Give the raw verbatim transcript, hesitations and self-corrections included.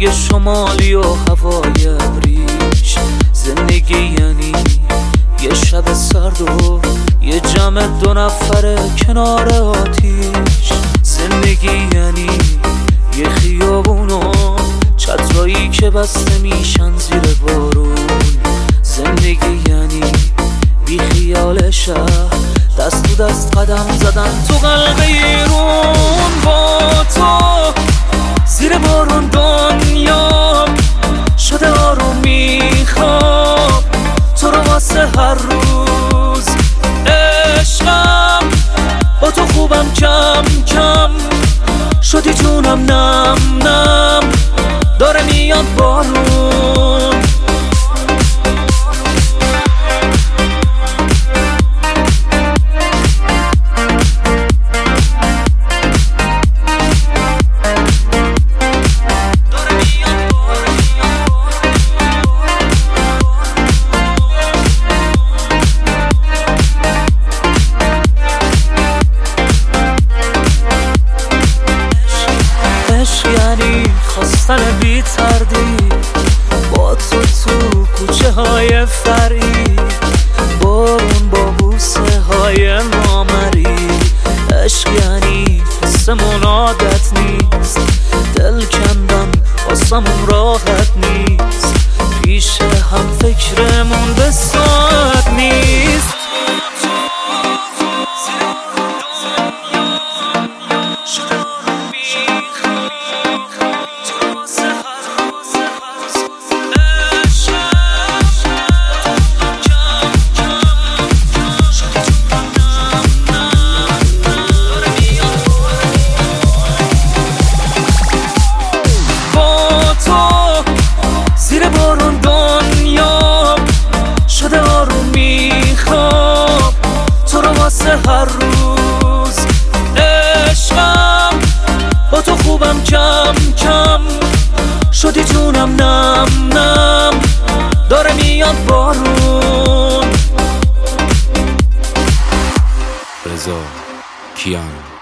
زندگی شمالی و هوای ابریش. زندگی یعنی یه شب سرد و یه جمع دو نفره کنار آتیش. زندگی یعنی یه خیابون و چترایی که بسته میشن زیر بارون. زندگی یعنی بی خیال شهر، دست تو دست قدم زدن تو قلب ایرون. با تو زیر بارون دنیا شده آروم میخوام، تو رو واسه هر روز عشقم. با تو خوبم کم کم شدی جونم، نم نم داره میاد بارون. یعنی خواستن بی تردید با تو تو کوچه های فرید، بارون با بوسه های نامری. عشق یعنی حسمون عادت نیست، دل کندن واسمون راحت نیست، پیش هم فکرمون به ساعت نیست. زیر بارون دنیا شده آروم میخوام، تو رو واسه هر روز عشقم. با تو خوبم کم کم شدی جونم، نم نم داره میاد بارون. رضا کیان